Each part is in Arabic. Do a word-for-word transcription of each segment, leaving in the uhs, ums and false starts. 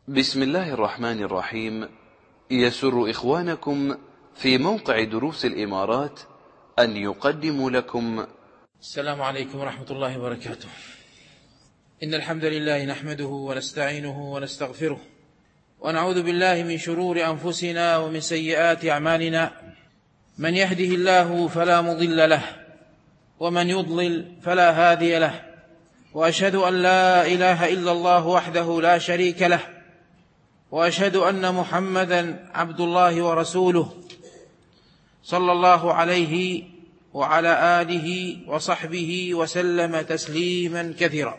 بسم الله الرحمن الرحيم. يسر إخوانكم في موقع دروس الإمارات أن يقدموا لكم السلام عليكم ورحمة الله وبركاته. إن الحمد لله نحمده ونستعينه ونستغفره ونعوذ بالله من شرور أنفسنا ومن سيئات أعمالنا. من يهده الله فلا مضل له ومن يضلل فلا هادي له، وأشهد أن لا إله إلا الله وحده لا شريك له، وأشهد أن محمدا عبد الله ورسوله صلى الله عليه وعلى آله وصحبه وسلم تسليما كثيرا.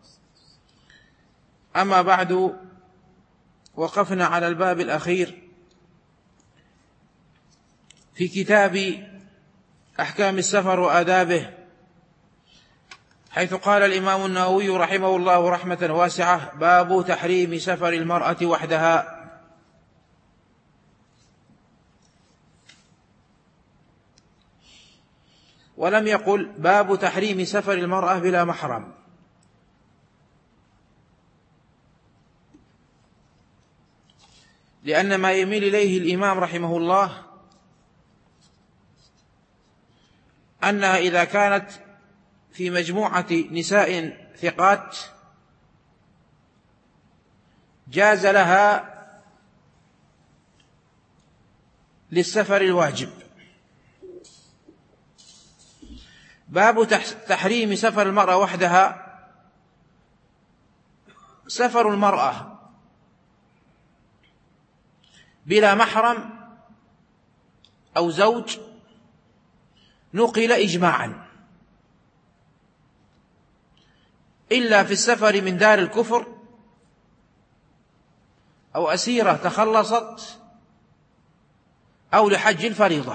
أما بعد، وقفنا على الباب الأخير في كتاب أحكام السفر وآدابه، حيث قال الإمام النووي رحمه الله رحمة واسعة: باب تحريم سفر المرأة وحدها. ولم يقل باب تحريم سفر المرأة بلا محرم، لأن ما يميل إليه الإمام رحمه الله أنها إذا كانت في مجموعة نساء ثقات جاز لها للسفر الواجب. باب تحريم سفر المرأة وحدها: سفر المرأة بلا محرم أو زوج نقل إجماعا، إلا في السفر من دار الكفر أو أسيرة تخلصت أو لحج الفريضة.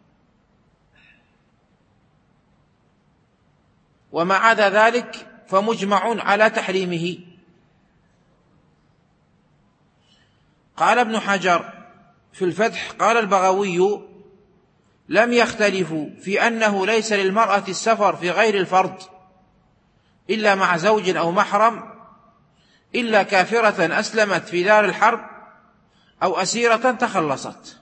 وما عدا ذلك فمجمع على تحريمه. قال ابن حجر في الفتح: قال البغوي: لم يختلفوا في أنه ليس للمرأة السفر في غير الفرض إلا مع زوج أو محرم، إلا كافرة أسلمت في دار الحرب أو أسيرة تخلصت.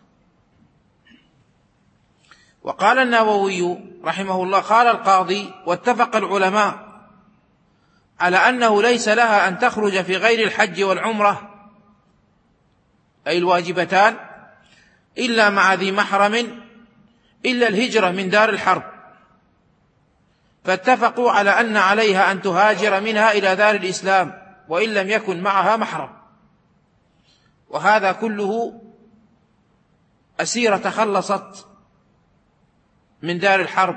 وقال النووي رحمه الله: قال القاضي: واتفق العلماء على أنه ليس لها أن تخرج في غير الحج والعمرة، أي الواجبتان، إلا مع ذي محرم، إلا الهجرة من دار الحرب، فاتفقوا على أن عليها أن تهاجر منها إلى دار الإسلام وإن لم يكن معها محرم. وهذا كله أسيرة تخلصت من دار الحرب،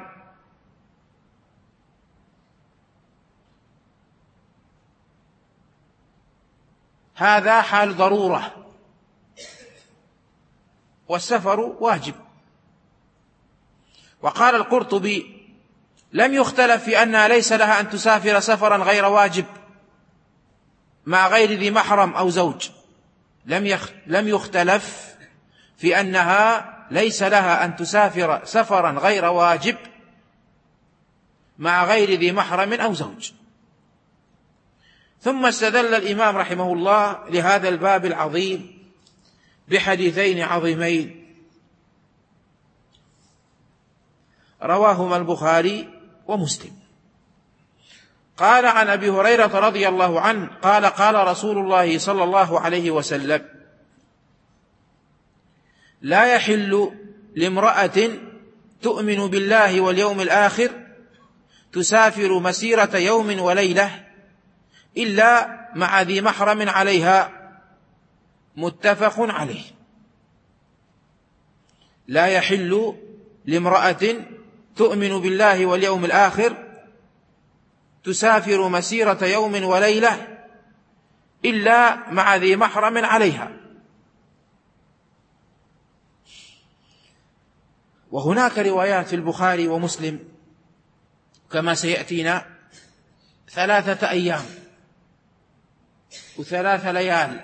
هذا حال ضرورة، والسفر واجب. وقال القرطبي: لم يختلف في أنها ليس لها أن تسافر سفرا غير واجب مع غير ذي محرم أو زوج. لم يختلف في أنها ليس لها أن تسافر سفرا غير واجب مع غير ذي محرم أو زوج. ثم استدل الإمام رحمه الله لهذا الباب العظيم بحديثين عظيمين رواهما البخاري ومسلم. قال عن أبي هريرة رضي الله عنه قال: قال رسول الله صلى الله عليه وسلم: لا يحل لامرأة تؤمن بالله واليوم الآخر تسافر مسيرة يوم وليلة إلا مع ذي محرم عليها. متفق عليه. لا يحل لامرأة تؤمن بالله واليوم الآخر تسافر مسيرة يوم وليلة إلا مع ذي محرم عليها. وهناك روايات في البخاري ومسلم كما سيأتينا ثلاثة أيام وثلاث ليال،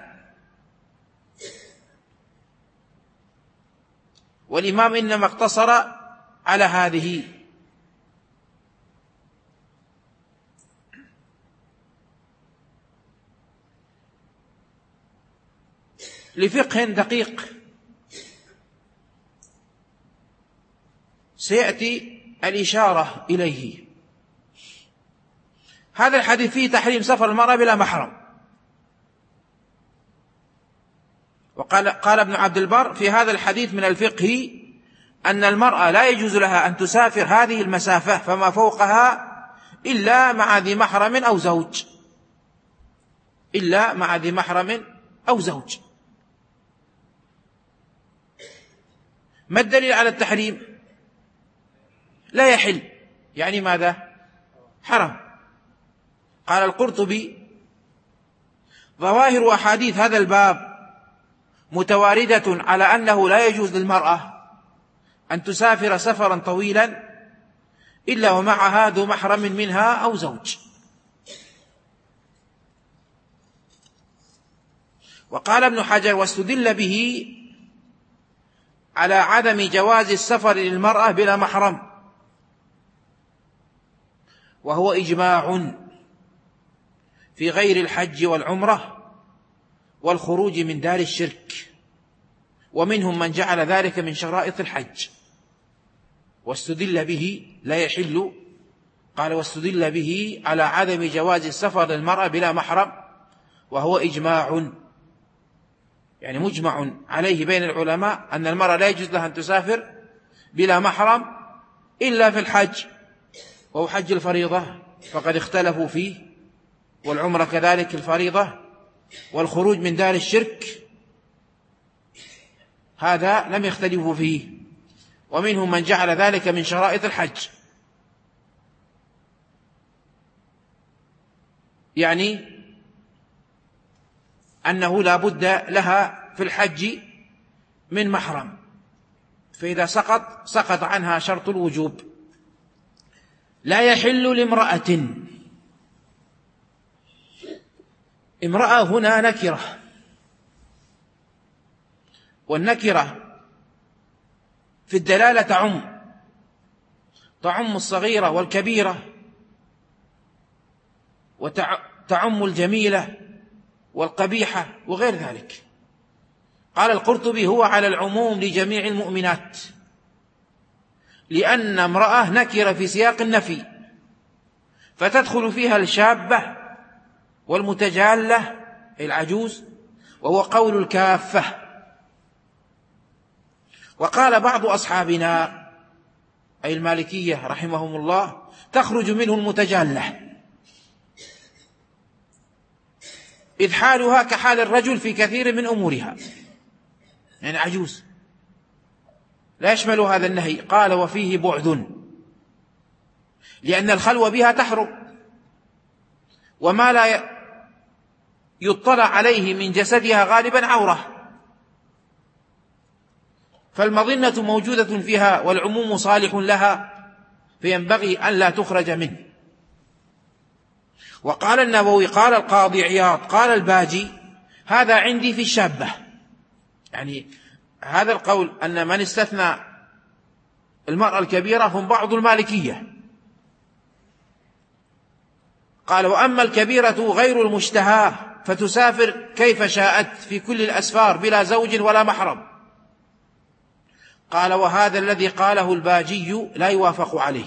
والإمام إنما اقتصر على هذه. لفقه دقيق سيأتي الإشارة إليه. هذا الحديث فيه تحريم سفر المرأة بلا محرم. وقال قال ابن عبد البر في هذا الحديث من الفقه أن المرأة لا يجوز لها أن تسافر هذه المسافة فما فوقها إلا مع ذي محرم أو زوج، إلا مع ذي محرم أو زوج. ما الدليل على التحريم؟ لا يحل، يعني ماذا؟ حرام. قال القرطبي ظواهر أحاديث هذا الباب متواردة على أنه لا يجوز للمرأة أن تسافر سفرا طويلا إلا ومعها ذو محرم منها أو زوج. وقال ابن حجر واستدل به على عدم جواز السفر للمرأة بلا محرم، وهو إجماع في غير الحج والعمرة والخروج من دار الشرك، ومنهم من جعل ذلك من شرائط الحج. واستدل به لا يحل، قال واستدل به على عدم جواز السفر للمرأة بلا محرم، وهو إجماع، يعني مجمع عليه بين العلماء أن المرأة لا يجوز لها أن تسافر بلا محرم إلا في الحج، وهو حج الفريضة فقد اختلفوا فيه، والعمرة كذلك الفريضة، والخروج من دار الشرك هذا لم يختلفوا فيه، ومنهم من جعل ذلك من شرائط الحج، يعني أنه لا بد لها في الحج من محرم، فإذا سقط سقط عنها شرط الوجوب. لا يحل لامرأة، امرأة هنا نكرة، والنكرة في الدلالة تعم تعم الصغيرة والكبيرة، وتعم الجميلة والقبيحة وغير ذلك. قال القرطبي هو على العموم لجميع المؤمنات، لأن امرأة نكرة في سياق النفي، فتدخل فيها الشابة والمتجالة العجوز، وهو قول الكافة. وقال بعض أصحابنا أي المالكية رحمهم الله تخرج منه المتجالة، إذ حالها كحال الرجل في كثير من أمورها، يعني عجوز، لا يشمل هذا النهي. قال وفيه بعد، لأن الخلوة بها تحرم، وما لا يطلع عليه من جسدها غالبا عورة، فالمظنة موجودة فيها والعموم صالح لها، فينبغي أن لا تخرج منه. وقال النووي قال القاضي عياض قال الباجي هذا عندي في الشابة، يعني هذا القول أن من استثنى المرأة الكبيرة هم بعض المالكية. قال وأما الكبيرة غير المشتهاة فتسافر كيف شاءت في كل الأسفار بلا زوج ولا محرم. قال وهذا الذي قاله الباجي لا يوافق عليه،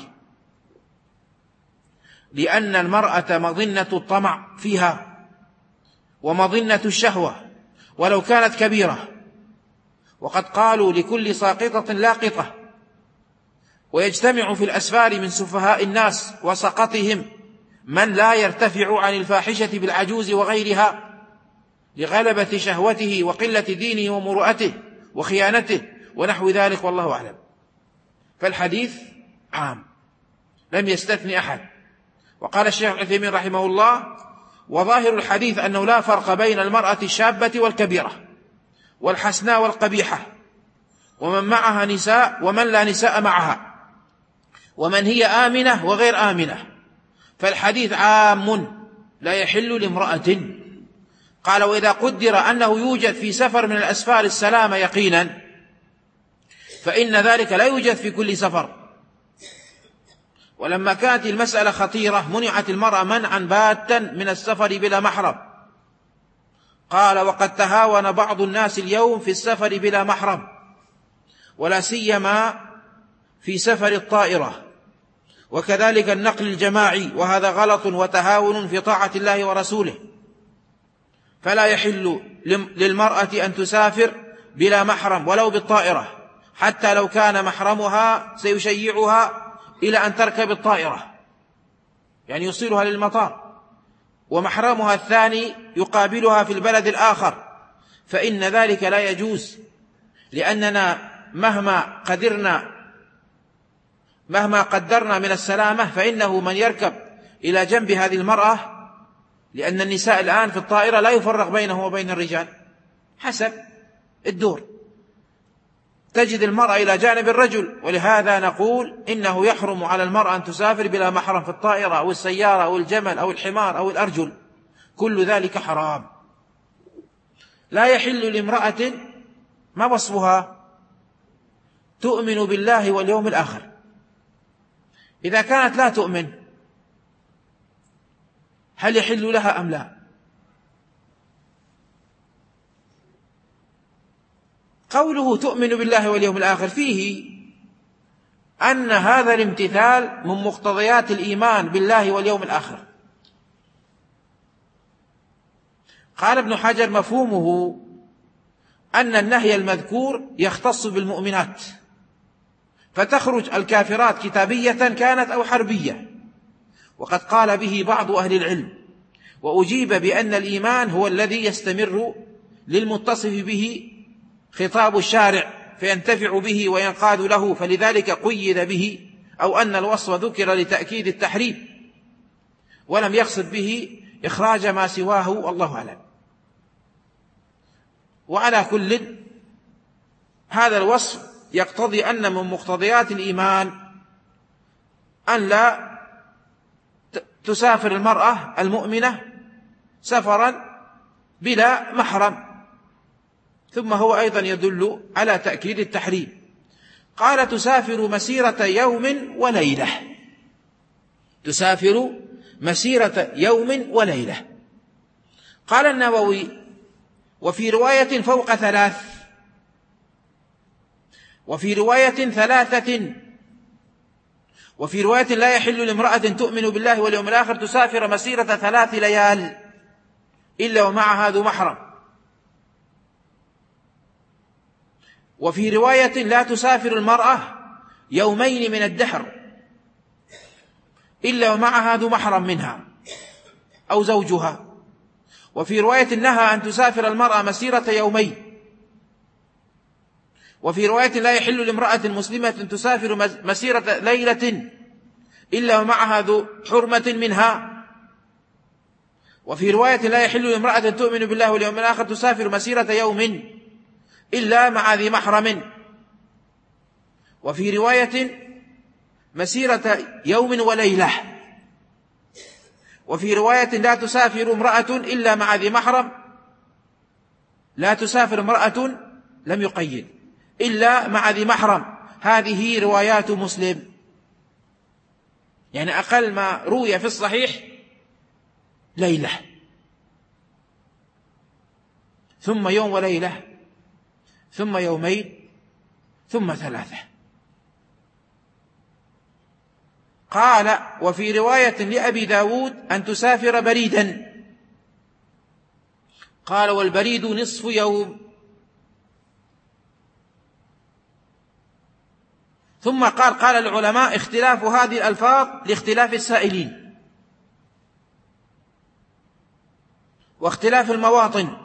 لأن المرأة مظنة الطمع فيها ومظنة الشهوة ولو كانت كبيرة، وقد قالوا لكل ساقطة لاقطة، ويجتمع في الأسفار من سفهاء الناس وسقطهم من لا يرتفع عن الفاحشة بالعجوز وغيرها لغلبة شهوته وقلة دينه ومروءته وخيانته ونحو ذلك، والله أعلم. فالحديث عام لم يستثني أحد. وقال الشيخ العثيمين رحمه الله وظاهر الحديث أنه لا فرق بين المرأة الشابة والكبيرة والحسناء والقبيحة، ومن معها نساء ومن لا نساء معها، ومن هي آمنة وغير آمنة، فالحديث عام لا يحل لامرأة. قال وإذا قدر أنه يوجد في سفر من الأسفار السلام يقينا، فإن ذلك لا يوجد في كل سفر. ولما كانت المسألة خطيرة منعت المرأة منعا باتا من السفر بلا محرم. قال: وقد تهاون بعض الناس اليوم في السفر بلا محرم، ولا سيما في سفر الطائرة، وكذلك النقل الجماعي، وهذا غلط وتهاون في طاعة الله ورسوله. فلا يحل للمرأة أن تسافر بلا محرم ولو بالطائرة، حتى لو كان محرمها سيشيعها إلى أن تركب الطائرة، يعني يوصلها للمطار، ومحرمها الثاني يقابلها في البلد الآخر، فإن ذلك لا يجوز، لأننا مهما قدرنا مهما قدرنا من السلامة فإنه من يركب إلى جنب هذه المرأة، لأن النساء الآن في الطائرة لا يفرق بينهم وبين الرجال حسب الدور، تجد المرأة إلى جانب الرجل، ولهذا نقول إنه يحرم على المرأة أن تسافر بلا محرم في الطائرة أو السيارة أو الجمل أو الحمار أو الأرجل، كل ذلك حرام. لا يحل لامرأة، ما وصفها؟ تؤمن بالله واليوم الآخر. إذا كانت لا تؤمن هل يحل لها أم لا؟ قوله تؤمن بالله واليوم الآخر فيه أن هذا الامتثال من مقتضيات الإيمان بالله واليوم الآخر. قال ابن حجر: مفهومه أن النهي المذكور يختص بالمؤمنات، فتخرج الكافرات كتابية كانت أو حربية، وقد قال به بعض أهل العلم، وأجيب بأن الإيمان هو الذي يستمر للمتصف به خطاب الشارع فينتفع به وينقاد له، فلذلك قيد به، أو أن الوصف ذكر لتأكيد التحريم ولم يقصد به إخراج ما سواه، والله أعلم. وعلى كل، هذا الوصف يقتضي أن من مقتضيات الإيمان أن لا تسافر المرأة المؤمنة سفرا بلا محرم، ثم هو أيضا يدل على تأكيد التحريم. قال: تسافر مسيرة يوم وليلة، تسافر مسيرة يوم وليلة. قال النووي: وفي رواية فوق ثلاث، وفي رواية ثلاثة، وفي رواية لا يحل لامرأة تؤمن بالله واليوم الآخر تسافر مسيرة ثلاث ليال إلا ومعها ذو محرم، وفي رواية لا تسافر المرأة يومين من الدهر إلا ومعها ذو محرم منها أو زوجها، وفي رواية نهى أن تسافر المرأة مسيرة يومين، وفي رواية لا يحل لامرأة مسلمة تسافر مسيرة ليلة إلا ومعها ذو حرمة منها، وفي رواية لا يحل لامرأة تؤمن بالله واليوم الآخر تسافر مسيرة يوم إلا مع ذي محرم، وفي رواية مسيرة يوم وليلة، وفي رواية لا تسافر امرأة إلا مع ذي محرم، لا تسافر امرأة لم يقيد إلا مع ذي محرم. هذه روايات مسلم، يعني أقل ما روي في الصحيح ليلة ثم يوم وليلة ثم يومين ثم ثلاثة. قال: وفي رواية لأبي داود أن تسافر بريدا. قال: والبريد نصف يوم. ثم قال: قال العلماء: اختلاف هذه الألفاظ لاختلاف السائلين واختلاف المواطن.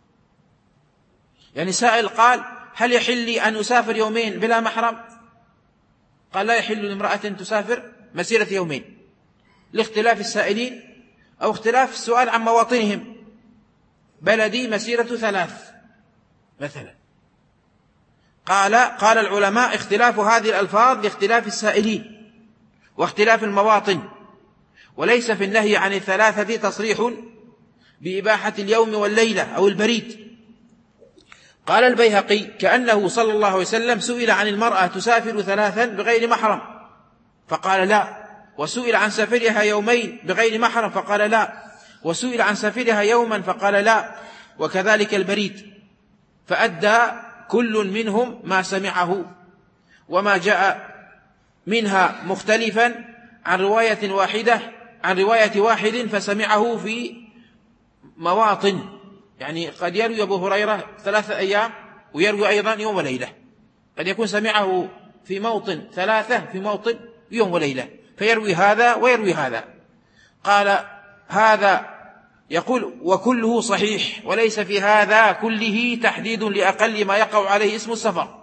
يعني سائل قال: هل يحل لي أن أسافر يومين بلا محرم؟ قال: لا يحل لامرأة تسافر مسيرة يومين، لاختلاف السائلين أو اختلاف السؤال عن مواطنهم. بلدي مسيرة ثلاث مثلا. قال قال العلماء: اختلاف هذه الألفاظ لاختلاف السائلين واختلاف المواطن، وليس في النهي عن الثلاثة تصريح بإباحة اليوم والليلة أو البريد. قال البيهقي: كأنه صلى الله عليه وسلم سئل عن المرأة تسافر ثلاثا بغير محرم فقال لا، وسئل عن سفرها يومين بغير محرم فقال لا، وسئل عن سفرها يوما فقال لا، وكذلك البريد، فأدى كل منهم ما سمعه، وما جاء منها مختلفا عن رواية واحدة عن رواية واحد فسمعه في مواطن، يعني قد يروي أبو هريرة ثلاثة أيام ويروي أيضا يوم وليلة، قد يكون سمعه في موطن ثلاثة في موطن يوم وليلة، فيروي هذا ويروي هذا. قال هذا يقول وكله صحيح، وليس في هذا كله تحديد لأقل ما يقع عليه اسم السفر،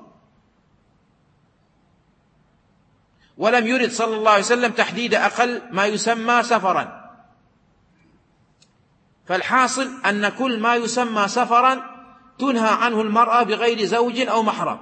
ولم يرد صلى الله عليه وسلم تحديد أقل ما يسمى سفرا. فالحاصل أن كل ما يسمى سفرا تنهى عنه المرأة بغير زوج أو محرم.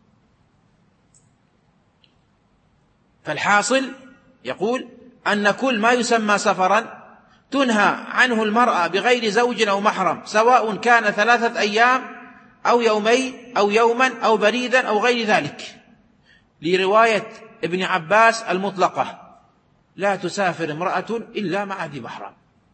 فالحاصل يقول أن كل ما يسمى سفرا تنهى عنه المرأة بغير زوج أو محرم، سواء كان ثلاثة أيام أو يومين أو يوما أو بريدا أو غير ذلك، لرواية ابن عباس المطلقة: لا تسافر امرأة إلا مع ذي محرم.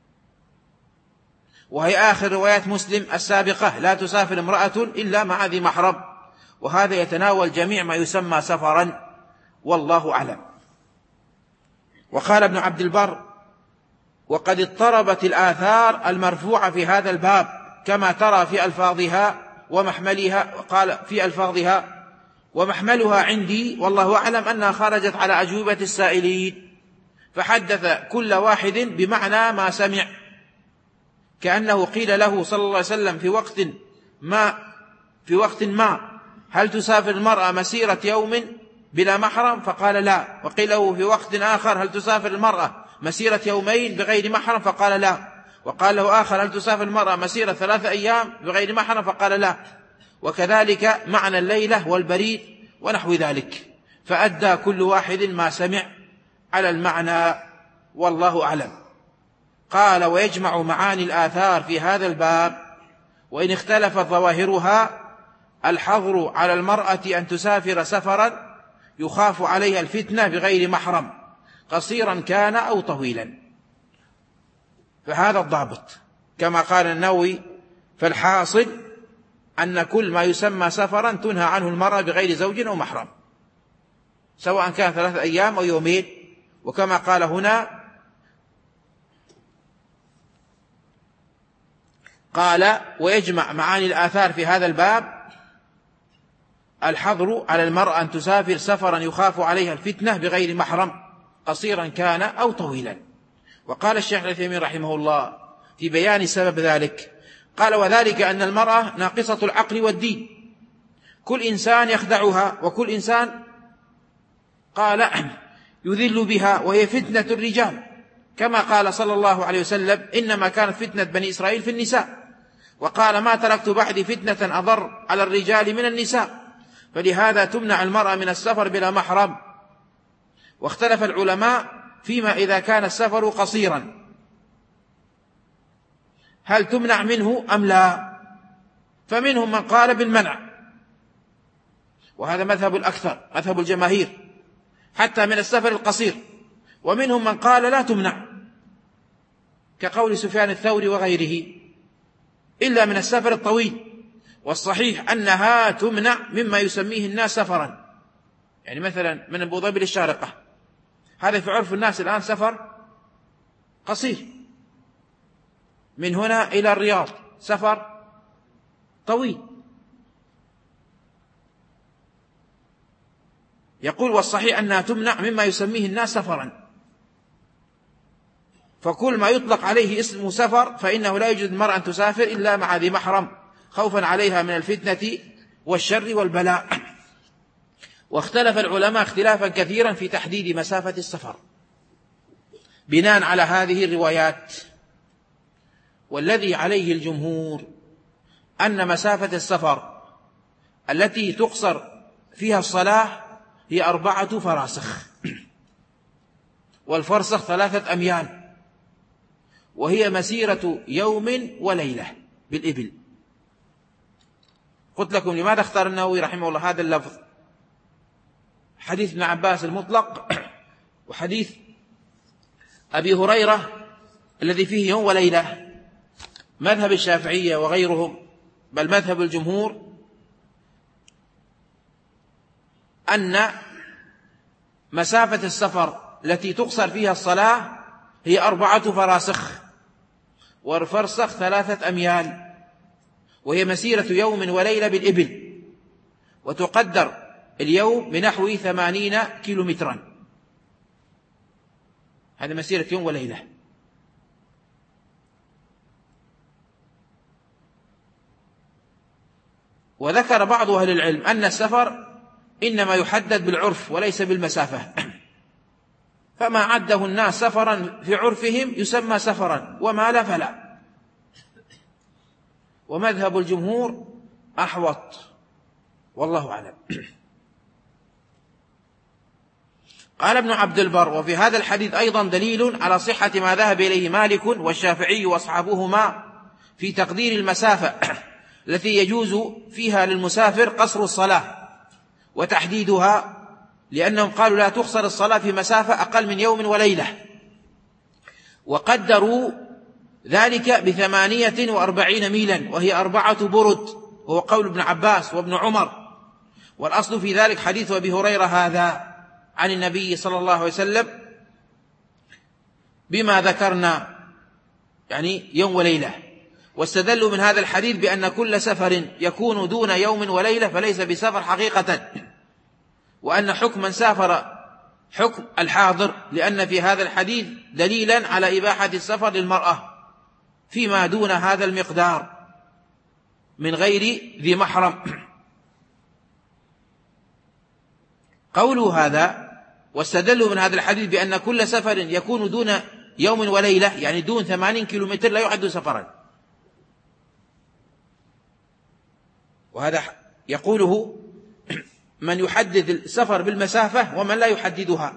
وهي آخر روايات مسلم السابقة: لا تسافر امرأة إلا مع ذي محرم. وهذا يتناول جميع ما يسمى سفرا، والله أعلم. وقال ابن عبد البر: وقد اضطربت الآثار المرفوعة في هذا الباب كما ترى في ألفاظها ومحملها. قال في ألفاظها ومحملها عندي والله أعلم أنها خرجت على أجوبة السائلين، فحدث كل واحد بمعنى ما سمع، كأنه قيل له صلى الله عليه وسلم في وقت ما في وقت ما هل تسافر المرأة مسيرة يوم بلا محرم؟ فقال لا. وقيل له في وقت آخر هل تسافر المرأة مسيرة يومين بغير محرم؟ فقال لا. وقال له آخر هل تسافر المرأة مسيرة ثلاثة أيام بغير محرم؟ فقال لا. وكذلك معنى الليلة والبريد ونحو ذلك، فأدى كل واحد ما سمع على المعنى، والله أعلم. قال: ويجمع معاني الآثار في هذا الباب وإن اختلفت ظواهرها الحظر على المرأة أن تسافر سفرا يخاف عليها الفتنة بغير محرم، قصيرا كان أو طويلا. فهذا الضابط كما قال النووي: فالحاصل أن كل ما يسمى سفرا تنهى عنه المرأة بغير زوج أو محرم، سواء كان ثلاثة أيام أو يومين. وكما قال هنا قال: ويجمع معاني الآثار في هذا الباب الحظر على المرأة أن تسافر سفرا يخاف عليها الفتنة بغير محرم، قصيرا كان أو طويلا. وقال الشيخ العثيمين رحمه الله في بيان سبب ذلك، قال: وذلك أن المرأة ناقصة العقل والدين، كل إنسان يخدعها، وكل إنسان قال يذل بها، وهي فتنة الرجال، كما قال صلى الله عليه وسلم: إنما كانت فتنة بني إسرائيل في النساء. وقال: ما تركت بعدي فتنة أضر على الرجال من النساء. فلهذا تمنع المرأة من السفر بلا محرم. واختلف العلماء فيما إذا كان السفر قصيرا هل تمنع منه أم لا، فمنهم من قال بالمنع، وهذا مذهب الأكثر، مذهب الجماهير، حتى من السفر القصير. ومنهم من قال لا تمنع، كقول سفيان الثوري وغيره، إلا من السفر الطويل. والصحيح أنها تمنع مما يسميه الناس سفرا، يعني مثلا من أبو ظبي للشارقة، هذا في عرف الناس الآن سفر قصير، من هنا إلى الرياض سفر طويل. يقول: والصحيح أنها تمنع مما يسميه الناس سفرا، فكل ما يطلق عليه اسم سفر فإنه لا يوجد المرأة أن تسافر إلا مع ذي محرم، خوفا عليها من الفتنة والشر والبلاء. واختلف العلماء اختلافا كثيرا في تحديد مسافة السفر بناء على هذه الروايات، والذي عليه الجمهور أن مسافة السفر التي تقصر فيها الصلاة هي أربعة فراسخ، والفرسخ ثلاثة أميال، وهي مسيرة يوم وليلة بالإبل. قلت لكم لماذا اختار النووي رحمه الله هذا اللفظ، حديث ابن عباس المطلق وحديث أبي هريرة الذي فيه يوم وليلة، مذهب الشافعية وغيرهم بل مذهب الجمهور أن مسافة السفر التي تقصر فيها الصلاة هي أربعة فراسخ، والفرسخ ثلاثة أميال، وهي مسيرة يوم وليلة بالإبل، وتقدر اليوم بنحو ثمانين كيلومترا. هذه مسيرة يوم وليلة. وذكر بعض أهل العلم أن السفر إنما يحدد بالعرف وليس بالمسافة، فما عده الناس سفرا في عرفهم يسمى سفرا، وما لا فلا. ومذهب الجمهور أحوط، والله أعلم. قال ابن عبد البر: وفي هذا الحديث أيضا دليل على صحة ما ذهب إليه مالك والشافعي وأصحابهما في تقدير المسافة التي يجوز فيها للمسافر قصر الصلاة وتحديدها، لأنهم قالوا لا تقصر الصلاة في مسافة أقل من يوم وليلة، وقدروا ذلك بثمانية وأربعين ميلا، وهي أربعة برد، وهو قول ابن عباس وابن عمر. والأصل في ذلك حديث أبي هريرة هذا عن النبي صلى الله عليه وسلم بما ذكرنا، يعني يوم وليلة. واستدلوا من هذا الحديث بأن كل سفر يكون دون يوم وليلة فليس بسفر حقيقة، وأن حكم من سافر حكم الحاضر، لأن في هذا الحديث دليلا على إباحة السفر للمرأة فيما دون هذا المقدار من غير ذي محرم. قولوا هذا واستدلوا من هذا الحديث بأن كل سفر يكون دون يوم وليلة، يعني دون ثمانين كيلومتر، لا يعد سفرا. وهذا يقوله من يحدد السفر بالمسافة ومن لا يحددها.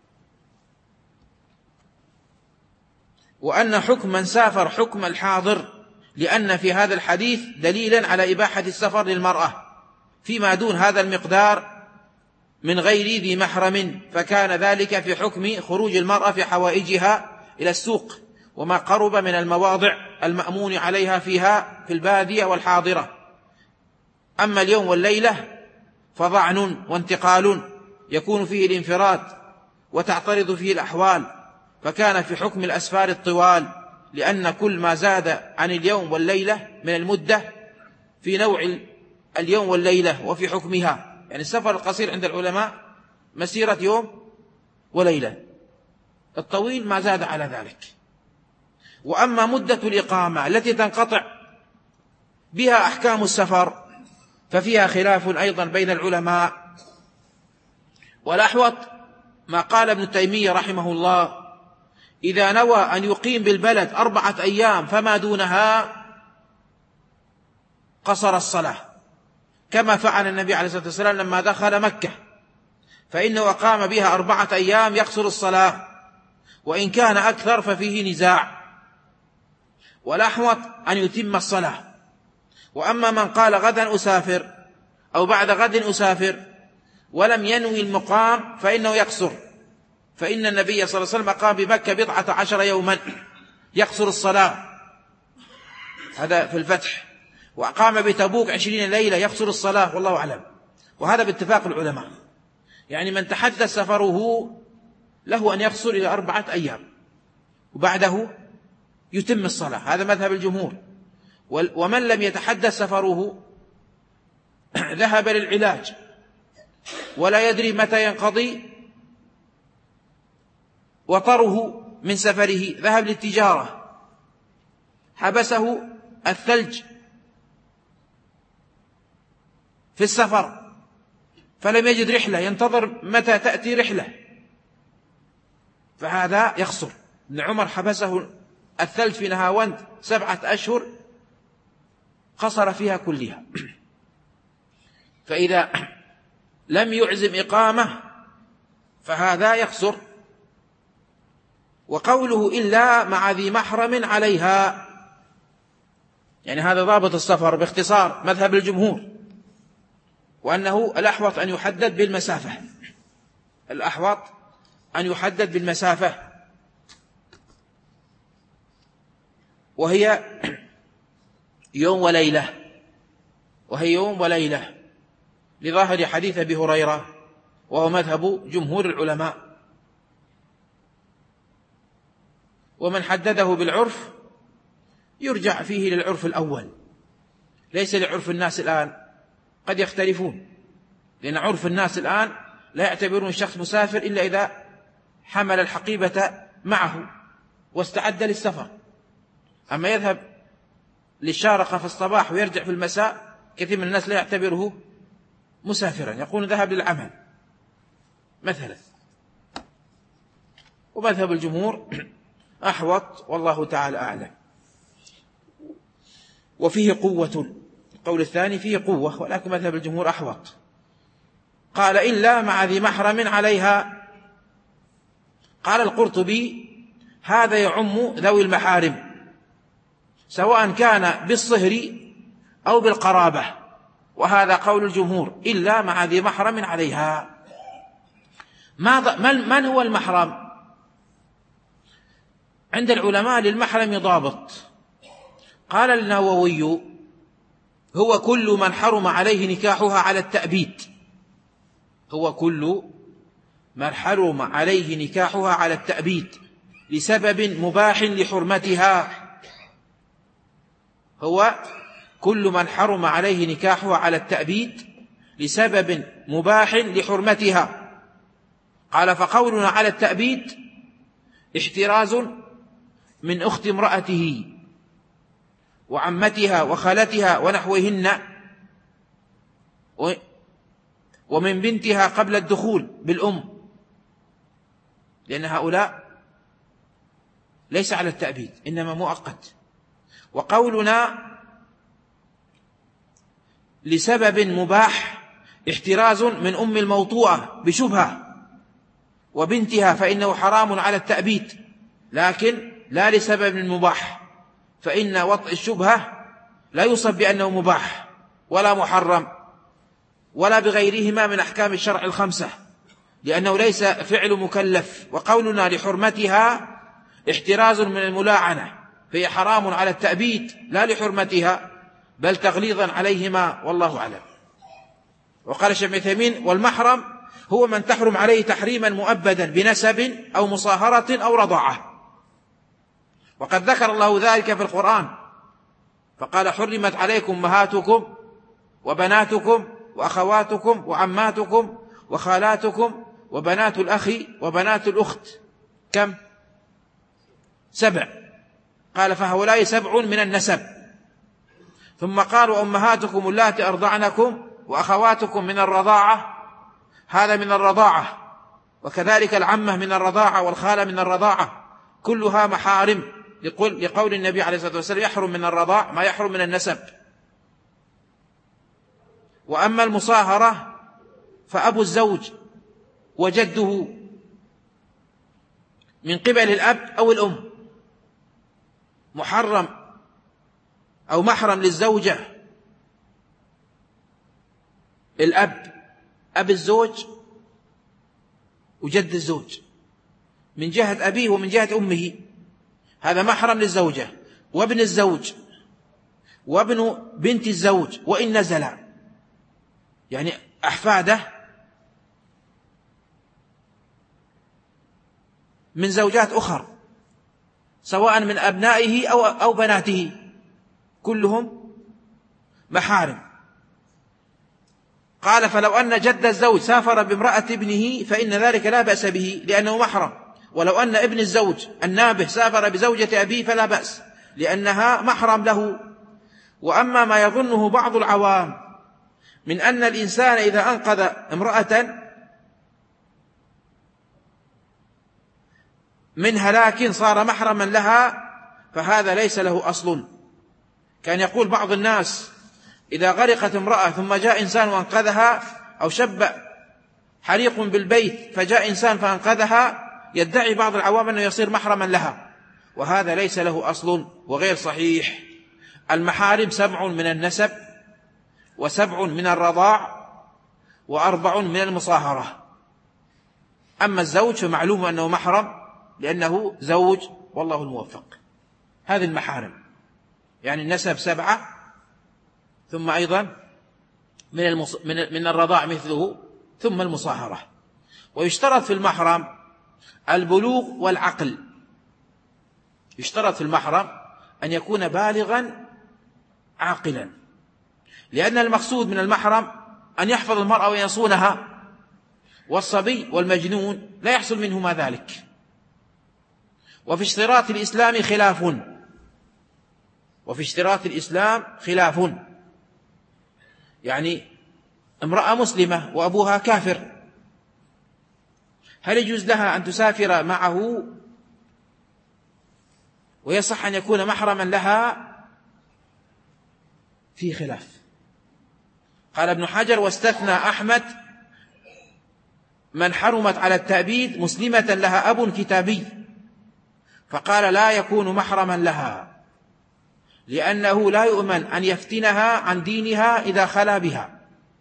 وأن حكم من سافر حكم الحاضر، لأن في هذا الحديث دليلا على إباحة السفر للمرأة فيما دون هذا المقدار من غير ذي محرم، فكان ذلك في حكم خروج المرأة في حوائجها إلى السوق وما قرب من المواضع المأمون عليها فيها في البادية والحاضرة. أما اليوم والليلة فضعن وانتقال يكون فيه الانفراد وتعترض فيه الأحوال، فكان في حكم الأسفار الطوال، لأن كل ما زاد عن اليوم والليلة من المدة في نوع اليوم والليلة وفي حكمها. يعني السفر القصير عند العلماء مسيرة يوم وليلة، الطويل ما زاد على ذلك. وأما مدة الإقامة التي تنقطع بها أحكام السفر ففيها خلاف أيضا بين العلماء. والأحوط ما قال ابن تيمية رحمه الله: إذا نوى أن يقيم بالبلد أربعة أيام فما دونها قصر الصلاة، كما فعل النبي عليه الصلاة والسلام لما دخل مكة، فإنه أقام بها أربعة أيام يقصر الصلاة، وإن كان أكثر ففيه نزاع. والأحوط أن يتم الصلاة. وأما من قال غدا أسافر أو بعد غد أسافر ولم ينوي المقام فإنه يقصر، فإن النبي صلى الله عليه وسلم أقام بمكة بضعة عشر يوما يقصر الصلاة، هذا في الفتح، وأقام بتبوك عشرين ليلة يقصر الصلاة، والله أعلم. وهذا باتفاق العلماء، يعني من تحدث سفره له أن يقصر إلى أربعة أيام وبعده يتم الصلاة، هذا مذهب الجمهور. ومن لم يتحدث سفره ذهب للعلاج ولا يدري متى ينقضي وطره من سفره، ذهب للتجارة حبسه الثلج في السفر فلم يجد رحلة، ينتظر متى تأتي رحلة، فهذا يخسر. ابن عمر حبسه الثلج في نهاوند سبعة أشهر قصر فيها كلها. فإذا لم يعزم إقامة فهذا يخسر. وقوله إلا مع ذي محرم عليها، يعني هذا ضابط السفر باختصار مذهب الجمهور، وأنه الأحوط أن يحدد بالمسافة، الأحوط أن يحدد بالمسافة، وهي يوم وليلة، وهي يوم وليلة لظاهر حديث أبي هريرة، وهو مذهب جمهور العلماء. ومن حدده بالعرف يرجع فيه للعرف الأول، ليس لعرف الناس الآن، قد يختلفون، لأن عرف الناس الآن لا يعتبرون الشخص مسافر إلا إذا حمل الحقيبة معه واستعد للسفر. أما يذهب للشارقة في الصباح ويرجع في المساء، كثير من الناس لا يعتبره مسافرا، يقول ذهب للعمل مثلا. ومذهب الجمهور أحوط، والله تعالى أعلم. وفيه قوة، القول الثاني فيه قوة، ولكن مذهب الجمهور أحوط. قال إلا مع ذي محرم عليها. قال القرطبي هذا يعم ذوي المحارم، سواء كان بالصهر أو بالقرابة، وهذا قول الجمهور، إلا مع ذي محرم عليها. من هو المحرم؟ عند العلماء للمحرم ضابط. قال النووي هو كل من حرم عليه نكاحها على التأبيد، هو كل من حرم عليه نكاحها على التأبيد لسبب مباح لحرمتها، هو كل من حرم عليه نكاحها على التأبيد لسبب مباح لحرمتها. قال فقولنا على التأبيد احتراز من أخت امرأته وعمتها وخالتها ونحوهن، ومن بنتها قبل الدخول بالأم، لأن هؤلاء ليس على التأبيد إنما مؤقت. وقولنا لسبب مباح احتراز من أم الموطوءة بشبهة وبنتها، فإنه حرام على التأبيد، لكن لا لسبب مباح، فإن وطء الشبهة لا يوصف بأنه مباح ولا محرم ولا بغيرهما من أحكام الشرع الخمسة، لأنه ليس فعل مكلف. وقولنا لحرمتها احتراز من الملاعنة، فهي حرام على التأبيد لا لحرمتها بل تغليظا عليهما، والله أعلم. وقال الشيخ ابن عثيمين والمحرم هو من تحرم عليه تحريما مؤبدا بنسب أو مصاهرة أو رضاعة، وقد ذكر الله ذلك في القرآن فقال حرمت عليكم أمهاتكم وبناتكم وأخواتكم وعماتكم وخالاتكم وبنات الأخ وبنات الأخت، كم؟ سبع. قال فهؤلاء سبع من النسب. ثم قال وأمهاتكم اللاتي أرضعنكم وأخواتكم من الرضاعة، هذا من الرضاعة، وكذلك العمة من الرضاعة والخالة من الرضاعة، كلها محارم، لقول, لقول النبي عليه الصلاة والسلام يحرم من الرضاع ما يحرم من النسب. وأما المصاهرة فأبو الزوج وجده من قبل الأب أو الأم محرم أو محرم للزوجة، الأب أب الزوج وجد الزوج من جهة أبيه ومن جهة أمه، هذا محرم للزوجة، وابن الزوج وابن بنت الزوج وإن نزل، يعني أحفاده من زوجات أخر سواء من أبنائه أو, أو بناته، كلهم محارم. قال فلو أن جد الزوج سافر بامرأة ابنه فإن ذلك لا بأس به لأنه محرم، ولو أن ابن الزوج النابه سافر بزوجة أبيه فلا بأس لأنها محرم له. وأما ما يظنه بعض العوام من أن الإنسان إذا أنقذ امرأة من هلاك صار محرما لها، فهذا ليس له أصل. كان يقول بعض الناس إذا غرقت امرأة ثم جاء إنسان وأنقذها، أو شب حريق بالبيت فجاء إنسان فأنقذها، يدعي بعض العوام أنه يصير محرما لها، وهذا ليس له أصل وغير صحيح. المحارم سبع من النسب وسبع من الرضاع وأربع من المصاهرة. أما الزوج فمعلوم أنه محرم لأنه زوج، والله الموفق. هذه المحارم، يعني النسب سبعة ثم أيضا من, المص... من... من الرضاع مثله، ثم المصاهرة. ويشترط في المحرم البلوغ والعقل. يشترط في المحرم أن يكون بالغا عاقلا، لأن المقصود من المحرم أن يحفظ المرأة ويصونها، والصبي والمجنون لا يحصل منهما ذلك. وفي اشتراط الإسلام خلاف وفي اشتراط الإسلام خلاف يعني امرأة مسلمة وأبوها كافر، هل يجوز لها أن تسافر معه ويصح أن يكون محرما لها؟ في خلاف. قال ابن حجر: واستثنى أحمد من حرمت على التأبيد مسلمة لها أب كتابي، فقال لا يكون محرما لها، لأنه لا يؤمن أن يفتنها عن دينها إذا خلا بها.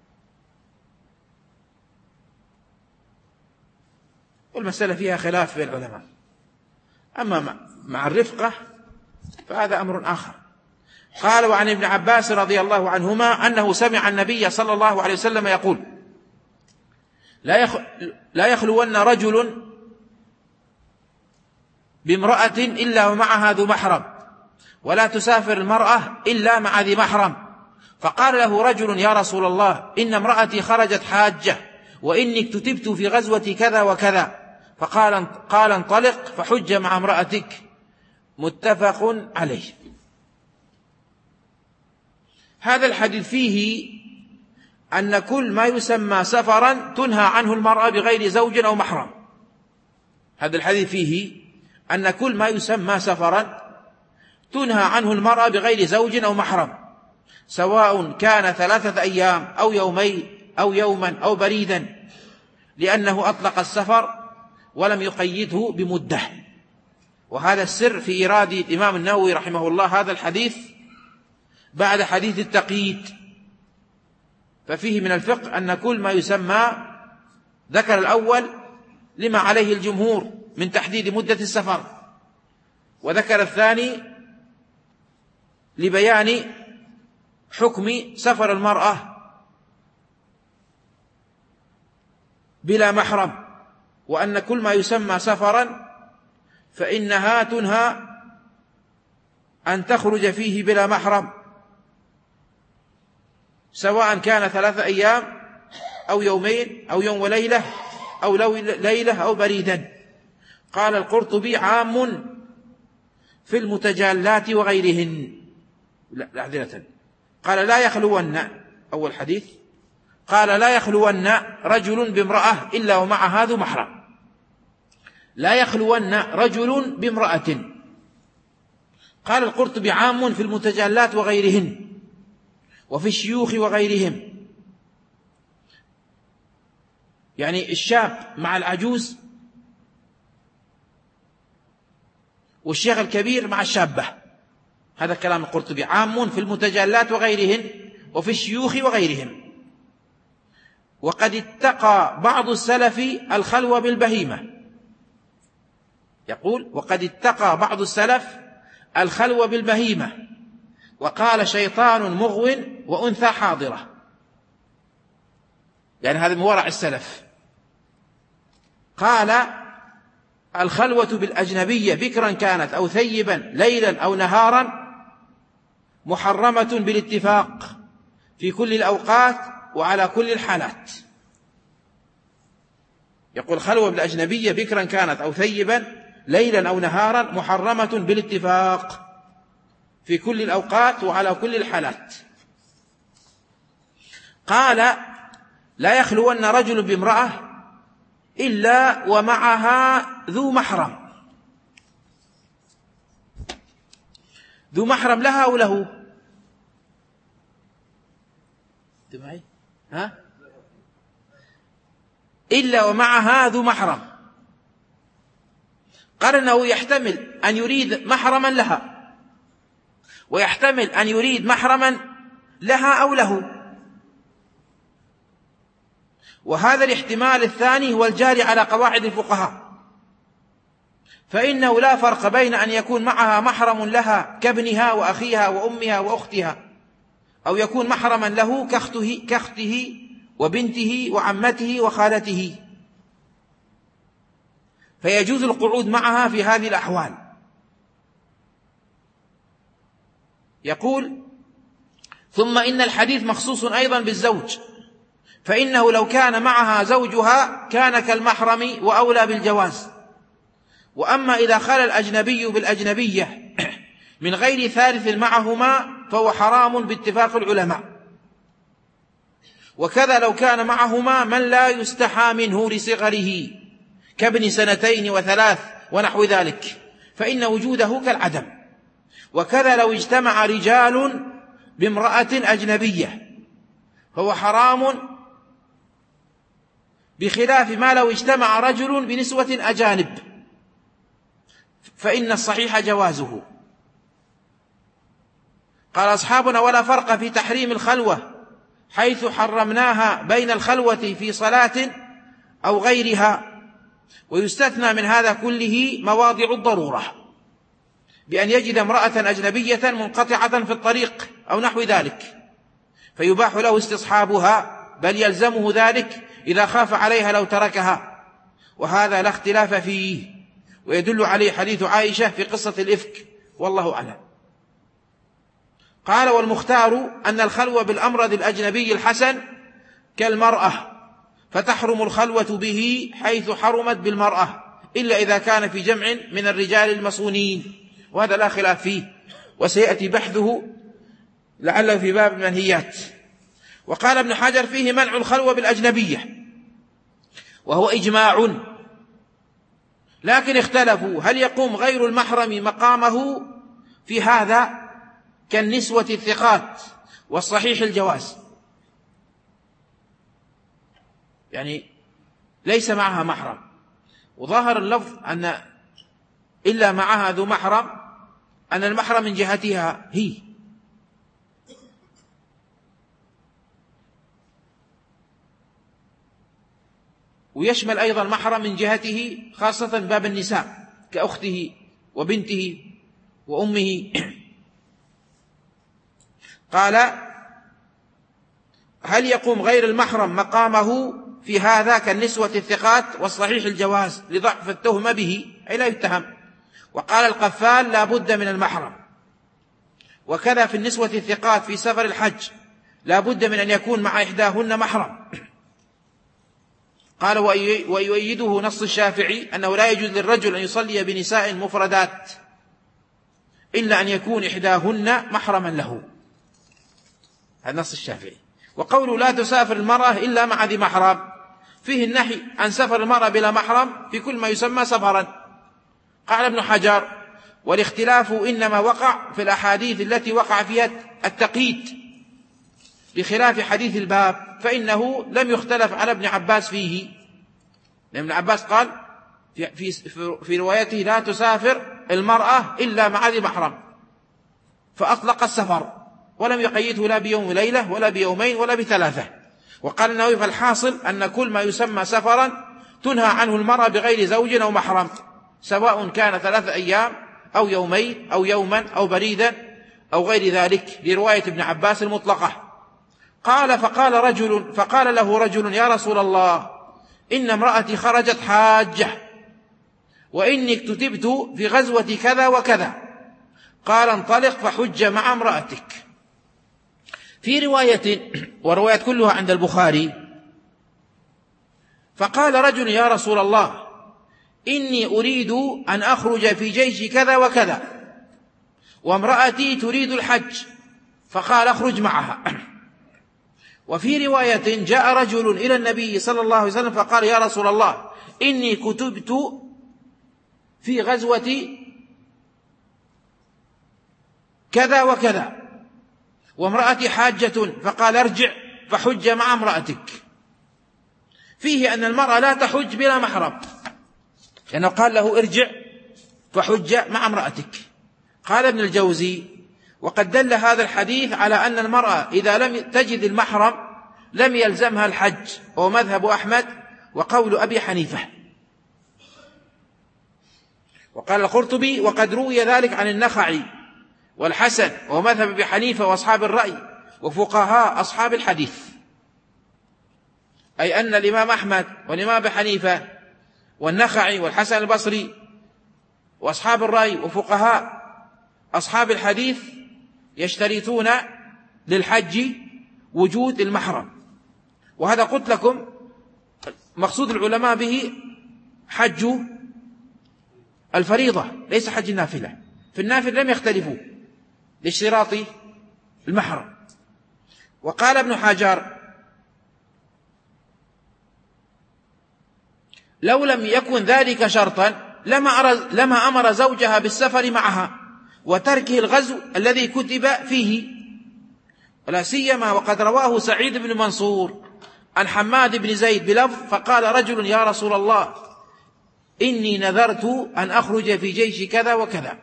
والمسألة فيها خلاف بين العلماء. أما مع الرفقة فهذا أمر آخر. قال: وعن ابن عباس رضي الله عنهما أنه سمع النبي صلى الله عليه وسلم يقول: لا يخلون رجل بامرأة إلا ومعها ذو محرم، ولا تسافر المرأة إلا مع ذي محرم. فقال له رجل: يا رسول الله، إن امرأتي خرجت حاجة، وإني اكتتبت في غزوة كذا وكذا. فقال قال انطلق فحج مع امرأتك. متفق عليه. هذا الحديث فيه أن كل ما يسمى سفرا تنهى عنه المرأة بغير زوج أو محرم. هذا الحديث فيه أن كل ما يسمى سفرا تنهى عنه المرأة بغير زوج أو محرم، سواء كان ثلاثة أيام أو يومين أو يوما أو بريدا، لأنه أطلق السفر ولم يقيده بمدة. وهذا السر في إيراد الإمام النووي رحمه الله هذا الحديث بعد حديث التقييد. ففيه من الفقه أن كل ما يسمى، ذكر الأول لما عليه الجمهور من تحديد مدة السفر، وذكر الثاني لبيان حكم سفر المرأة بلا محرم، وأن كل ما يسمى سفرا فإنها تنهى أن تخرج فيه بلا محرم، سواء كان ثلاثة أيام أو يومين أو يوم وليلة أو ليلة أو بريدا. قال القرطبي: عام في المتجالات وغيرهن. لا عذرة. قال: لا يخلون، أول حديث قال: لا يخلون رجل بامرأة إلا ومعها ذو محرم. لا يخلون رجل بامرأة. قال القرطبي: عام في المتجالات وغيرهن، وفي الشيوخ وغيرهم، يعني الشاب مع العجوز، والشيخ الكبير مع الشابة. هذا كلام القرطبي: عام في المتجالات وغيرهن، وفي الشيوخ وغيرهم. وقد اتقى بعض السلف الخلوة بالبهيمة. يقول: وقد اتقى بعض السلف الخلوة بالبهيمة، وقال: شيطان مغو وأنثى حاضرة. يعني هذا من ورع السلف. قال: الخلوة بالأجنبية بكرا كانت أو ثيبا ليلا أو نهارا محرمة بالاتفاق في كل الأوقات وعلى كل الحالات. يقول: خلوة بالأجنبية بكرا كانت أو ثيبا ليلا أو نهارا محرمة بالاتفاق في كل الأوقات وعلى كل الحالات. قال: لا يخلون رجل بامرأة إلا ومعها ذو محرم. ذو محرم لها أو له؟ معي؟ ها؟ إلا ومعها ذو محرم. قال أنه يحتمل أن يريد محرما لها، ويحتمل أن يريد محرما لها أو له. وهذا الاحتمال الثاني هو الجاري على قواعد الفقهاء، فإنه لا فرق بين أن يكون معها محرم لها كابنها وأخيها وأمها وأختها، أو يكون محرما له كأخته, كأخته وبنته وعمته وخالته، فيجوز القعود معها في هذه الأحوال. يقول: ثم إن الحديث مخصوص أيضا بالزوج، فإنه لو كان معها زوجها كان كالمحرم وأولى بالجواز. وأما إذا خلى الأجنبي بالأجنبية من غير ثالث معهما فهو حرام باتفاق العلماء. وكذا لو كان معهما من لا يستحى منه لصغره كابن سنتين وثلاث ونحو ذلك، فإن وجوده كالعدم. وكذا لو اجتمع رجال بامرأة أجنبية فهو حرام، بخلاف ما لو اجتمع رجل بنسوة أجانب، فإن الصحيح جوازه. قال أصحابنا: ولا فرق في تحريم الخلوة حيث حرمناها بين الخلوة في صلاة أو غيرها، ويستثنى من هذا كله مواضع الضرورة، بأن يجد امرأة أجنبية منقطعة في الطريق أو نحو ذلك فيباح له استصحابها، بل يلزمه ذلك إذا خاف عليها لو تركها، وهذا لا اختلاف فيه، ويدل عليه حديث عائشة في قصة الإفك، والله أعلم. قال: والمختار أن الخلوة بالأمرد الأجنبي الحسن كالمرأة، فتحرم الخلوة به حيث حرمت بالمرأة، إلا إذا كان في جمع من الرجال المصونين، وهذا لا خلاف فيه، وسيأتي بحثه لعله في باب المنهيات. وقال ابن حجر: فيه منع الخلوة بالأجنبية، وهو إجماع، لكن اختلفوا هل يقوم غير المحرم مقامه في هذا كالنسوة الثقات، والصحيح الجواز، يعني ليس معها محرم، وظاهر اللفظ أن إلا معها ذو محرم، أن المحرم من جهتها هي، ويشمل أيضا محرم من جهته خاصة باب النساء كأخته وبنته وأمه. قال: هل يقوم غير المحرم مقامه في هذا كالنسوة الثقات، والصحيح الجواز لضعف التهمة به، أي لا يتهم. وقال القفال: لا بد من المحرم. وكذا في النسوة الثقات في سفر الحج لا بد من أن يكون مع إحداهن محرم. قال: ويؤيده نص الشافعي أنه لا يجوز للرجل أن يصلي بنساء مفردات إلا أن يكون إحداهن محرما له، هذا نص الشافعي. وقوله: لا تسافر المرأة إلا مع ذي محرم، فيه النهي عن سفر المرأة بلا محرم في كل ما يسمى سفرا. قال ابن حجر: والاختلاف إنما وقع في الأحاديث التي وقع فيها التقييد، بخلاف حديث الباب فإنه لم يختلف على ابن عباس فيه، لأن ابن عباس قال في, في, في روايته: لا تسافر المرأة إلا مع ذي محرم، فأطلق السفر ولم يقيده لا بيوم ليلة ولا بيومين ولا بثلاثة. وقال النووي: فالحاصل أن كل ما يسمى سفرا تنهى عنه المرأة بغير زوج أو محرم، سواء كان ثلاثة أيام أو يومين أو يوما أو بريدا أو غير ذلك، لرواية ابن عباس المطلقة. قال: فقال رجل فقال له رجل: يا رسول الله، إن امرأتي خرجت حاجة، وإني اكتتبت في غزوة كذا وكذا. قال: انطلق فحج مع امرأتك. في رواية، وروايات كلها عند البخاري: فقال رجل: يا رسول الله، إني أريد أن أخرج في جيش كذا وكذا، وامرأتي تريد الحج. فقال: اخرج معها. وفي رواية: جاء رجل إلى النبي صلى الله عليه وسلم فقال: يا رسول الله، إني كتبت في غزوة كذا وكذا، وامرأتي حاجة. فقال: ارجع فحج مع امرأتك. فيه أن المرأة لا تحج بلا محرم، لأنه قال له: ارجع فحج مع امرأتك. قال ابن الجوزي: وقد دل هذا الحديث على أن المرأة إذا لم تجد المحرم لم يلزمها الحج، وهو مذهب أحمد وقول أبي حنيفة. وقال القرطبي: وقد روي ذلك عن النخعي والحسن، وهو مذهب أبي حنيفة وأصحاب الرأي، وفقهاء أصحاب الحديث، أي أن الإمام أحمد والإمام أبي حنيفة والنخعي والحسن البصري وأصحاب الرأي وفقهاء أصحاب الحديث يشترطون للحج وجود المحرم. وهذا قلت لكم مقصود العلماء به حج الفريضة ليس حج النافلة. في النافلة لم يختلفوا لاشتراط المحرم. وقال ابن حجر: لو لم يكن ذلك شرطا لما, لما أمر زوجها بالسفر معها وتركه الغزو الذي كتب فيه، ولا سيما وقد رواه سعيد بن منصور عن حماد بن زيد بلفظ: فقال رجل: يا رسول الله، إني نذرت أن أخرج في جيش كذا وكذا.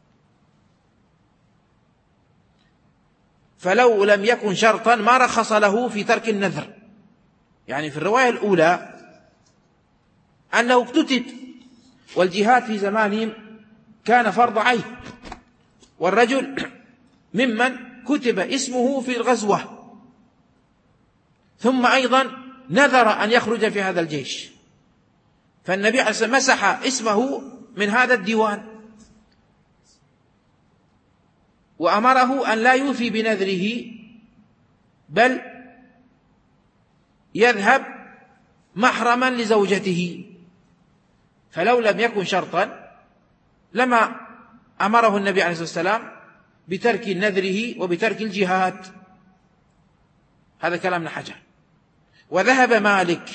فلو لم يكن شرطا ما رخص له في ترك النذر. يعني في الرواية الأولى أنه اكتتب، والجهاد في زمانهم كان فرض عين، والرجل ممن كتب اسمه في الغزوة، ثم أيضا نذر أن يخرج في هذا الجيش، فالنبي عليه الصلاة والسلام مسح اسمه من هذا الديوان، وأمره أن لا يوفي بنذره بل يذهب محرما لزوجته. فلو لم يكن شرطا لما أمره النبي عليه الصلاة والسلام بترك نذره وبترك الجهاد. هذا كلام ابن حجر. وذهب مالك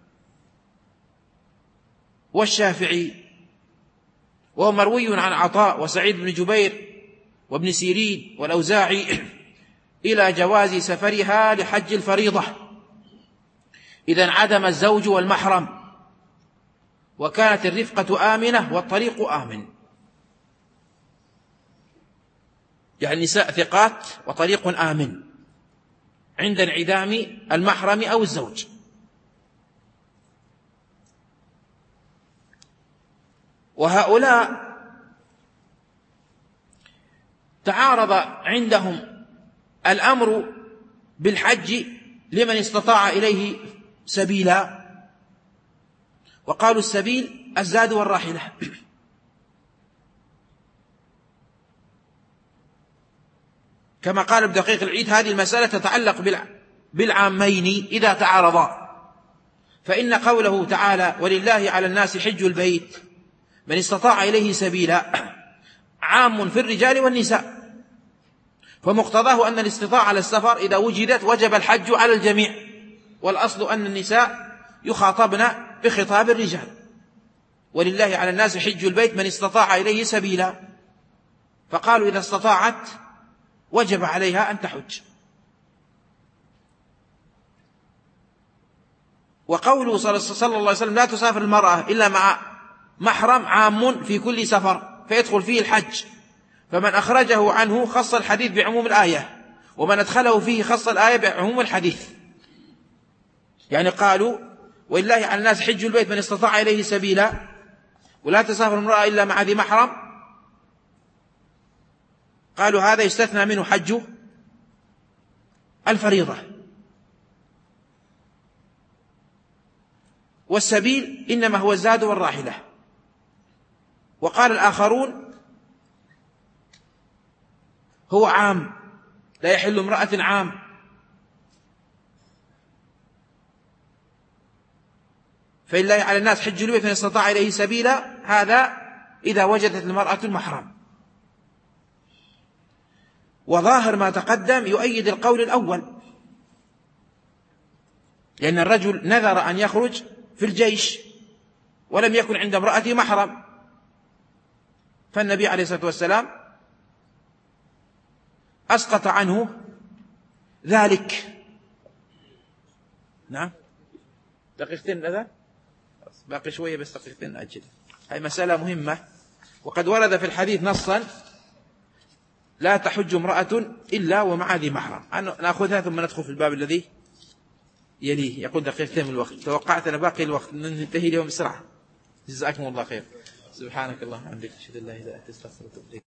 والشافعي، وهو مروي عن عطاء وسعيد بن جبير وابن سيرين والأوزاعي، إلى جواز سفرها لحج الفريضة إذا انعدم الزوج والمحرم، وكانت الرفقة آمنة والطريق آمن. يعني النساء ثقات وطريق آمن عند انعدام المحرم أو الزوج. وهؤلاء تعارض عندهم الأمر بالحج لمن استطاع إليه سبيلا، وقالوا السبيل الزاد والراحلة، كما قال ابن دقيق العيد: هذه المسألة تتعلق بالعامين إذا تعارضا، فإن قوله تعالى: ولله على الناس حج البيت من استطاع إليه سبيلا عام في الرجال والنساء، فمقتضاه أن الاستطاعة على السفر إذا وجدت وجب الحج على الجميع، والأصل أن النساء يخاطبن بخطاب الرجال. ولله على الناس حج البيت من استطاع إليه سبيلا، فقالوا إذا استطاعت وجب عليها أن تحج. وقوله صلى الله عليه وسلم: لا تسافر المرأة إلا مع محرم عام في كل سفر فيدخل فيه الحج، فمن أخرجه عنه خص الحديث بعموم الآية، ومن أدخله فيه خص الآية بعموم الحديث. يعني قالوا: ولله على الناس حج البيت من استطاع إليه سبيلا، ولا تسافر المرأة إلا مع ذي محرم. قالوا هذا يستثنى منه حج الفريضة. والسبيل إنما هو الزاد والراحلة. وقال الآخرون هو عام، لا يحل امرأة عام، فإلا على الناس حج البيت من استطاع إليه سبيلا، هذا إذا وجدت المرأة المحرم. وظاهر ما تقدم يؤيد القول الأول، لأن الرجل نذر أن يخرج في الجيش ولم يكن عند امرأته محرم، فالنبي عليه الصلاة والسلام أسقط عنه ذلك. نعم، دقيقتين هذا باقي شوية، بس دقيقتين أجل. هاي مسألة مهمة، وقد ورد في الحديث نصا: لا تحج امرأة إلا ومع ذي محرم. نأخذها ثم ندخل في الباب الذي يليه. يقول دقيقتين من الوقت، توقعت أنا باقي الوقت ننتهي اليوم بسرعة. جزاكم الله خير. سبحانك اللهم وبحمدك، أشهد أن لا إله إلا أنت، أستغفرك وأتوب إليك.